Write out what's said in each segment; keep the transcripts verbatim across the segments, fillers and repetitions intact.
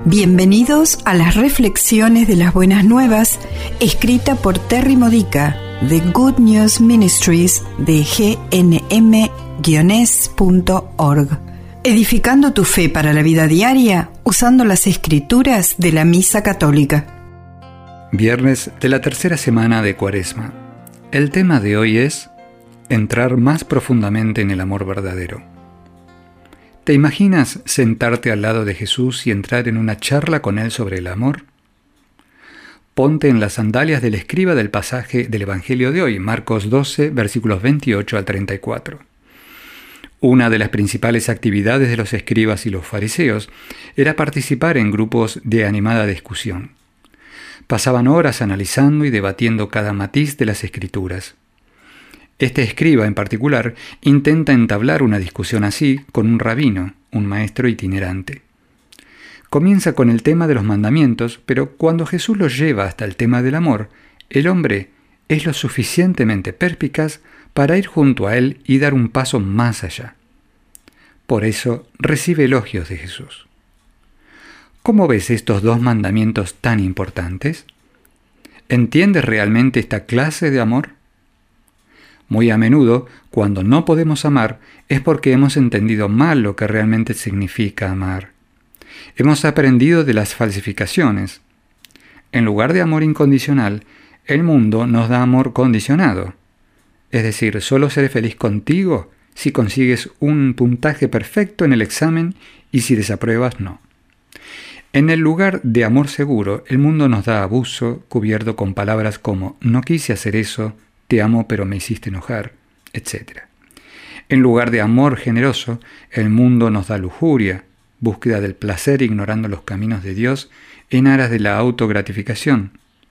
Bienvenidos a las reflexiones de las buenas nuevas, escrita por Terry Modica, de Good News Ministries de G N M S punto org. Edificando tu fe para la vida diaria, usando las escrituras de la Misa Católica. Viernes de la tercera semana de Cuaresma. El tema de hoy es entrar más profundamente en el amor verdadero. ¿Te imaginas sentarte al lado de Jesús y entrar en una charla con Él sobre el amor? Ponte en las sandalias del escriba del pasaje del Evangelio de hoy, Marcos doce, versículos veintiocho al treinta y cuatro. Una de las principales actividades de los escribas y los fariseos era participar en grupos de animada discusión. Pasaban horas analizando y debatiendo cada matiz de las Escrituras. Este escriba en particular intenta entablar una discusión así con un rabino, un maestro itinerante. Comienza con el tema de los mandamientos, pero cuando Jesús los lleva hasta el tema del amor, el hombre es lo suficientemente perspicaz para ir junto a él y dar un paso más allá. Por eso recibe elogios de Jesús. ¿Cómo ves estos dos mandamientos tan importantes? ¿Entiendes realmente esta clase de amor? Muy a menudo, cuando no podemos amar, es porque hemos entendido mal lo que realmente significa amar. Hemos aprendido de las falsificaciones. En lugar de amor incondicional, el mundo nos da amor condicionado. Es decir, solo seré feliz contigo si consigues un puntaje perfecto en el examen y si desapruebas, no. En el lugar de amor seguro, el mundo nos da abuso cubierto con palabras como no quise hacer eso, te amo pero me hiciste enojar, etcétera. En lugar de amor generoso, el mundo nos da lujuria, búsqueda del placer ignorando los caminos de Dios en aras de la autogratificación.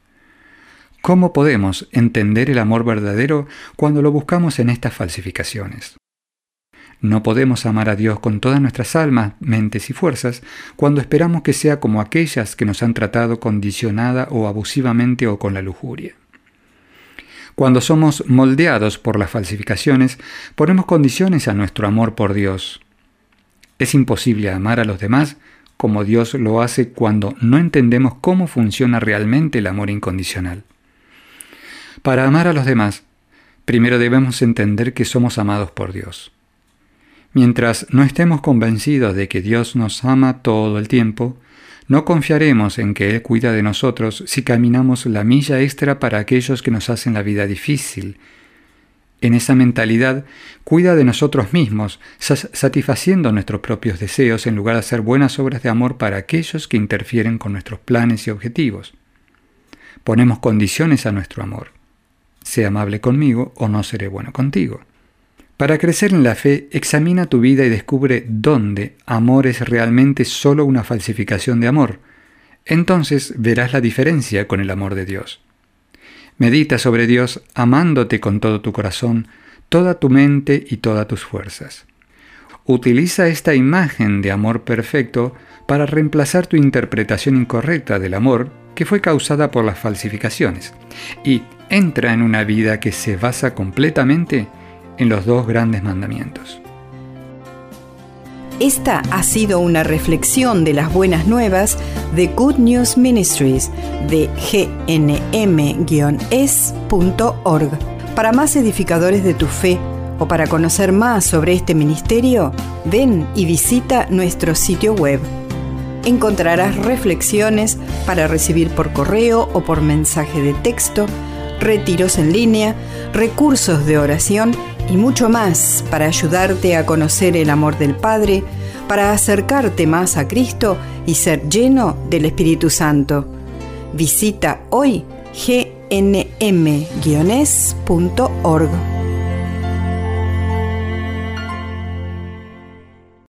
¿Cómo podemos entender el amor verdadero cuando lo buscamos en estas falsificaciones? No podemos amar a Dios con todas nuestras almas, mentes y fuerzas cuando esperamos que sea como aquellas que nos han tratado condicionada o abusivamente o con la lujuria. Cuando somos moldeados por las falsificaciones, ponemos condiciones a nuestro amor por Dios. Es imposible amar a los demás como Dios lo hace cuando no entendemos cómo funciona realmente el amor incondicional. Para amar a los demás, primero debemos entender que somos amados por Dios. Mientras no estemos convencidos de que Dios nos ama todo el tiempo, no confiaremos en que Él cuida de nosotros si caminamos la milla extra para aquellos que nos hacen la vida difícil. En esa mentalidad, cuida de nosotros mismos, satisfaciendo nuestros propios deseos en lugar de hacer buenas obras de amor para aquellos que interfieren con nuestros planes y objetivos. Ponemos condiciones a nuestro amor. Sé amable conmigo o no seré bueno contigo. Para crecer en la fe, examina tu vida y descubre dónde amor es realmente solo una falsificación de amor. Entonces verás la diferencia con el amor de Dios. Medita sobre Dios amándote con todo tu corazón, toda tu mente y todas tus fuerzas. Utiliza esta imagen de amor perfecto para reemplazar tu interpretación incorrecta del amor que fue causada por las falsificaciones y entra en una vida que se basa completamente en los dos grandes mandamientos. Esta ha sido una reflexión de las buenas nuevas de Good News Ministries de G N M S punto org. Para más edificadores de tu fe o para conocer más sobre este ministerio, ven y visita nuestro sitio web. Encontrarás reflexiones para recibir por correo o por mensaje de texto, retiros en línea, recursos de oración y mucho más para ayudarte a conocer el amor del Padre, para acercarte más a Cristo y ser lleno del Espíritu Santo. Visita hoy G N M S punto org.